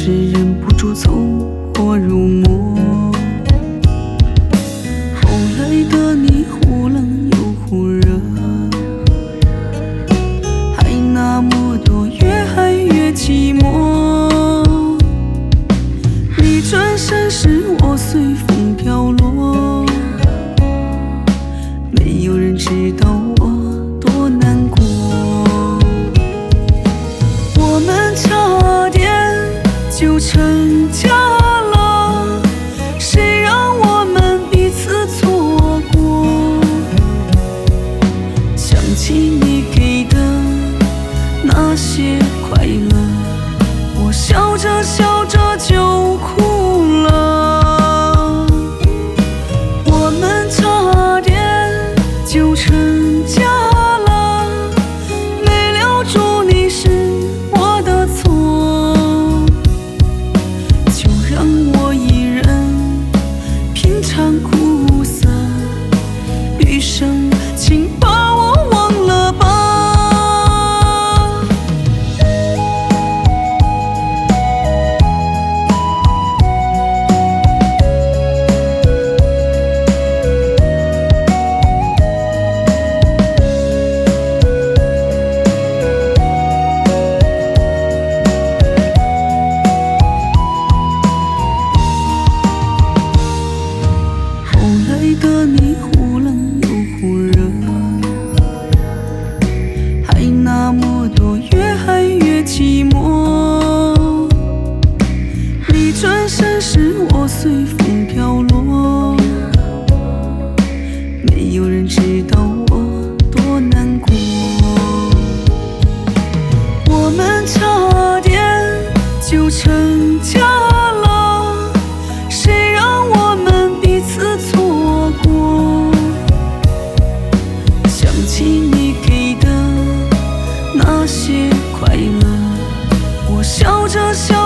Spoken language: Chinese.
是忍不住走火入魔。后来的你忽冷又忽热，还那么多越爱越寂寞。你转身时我随风飘落，没有人知道我多难过。我们差点就成家了，谁让我们彼此错过。想起你给的那些快乐，我笑着笑着就哭了。我们差点就成家了，没留住你是我的错，就让我一人品尝苦涩，余生请把我忘了吧。后来的你忽冷又忽热，还那么多越爱越寂寞。你转身时我随风飘落，没有人知道我多难过。我们差点就成家了，谁让我们彼此错过。想起你给的那些快乐，我笑着笑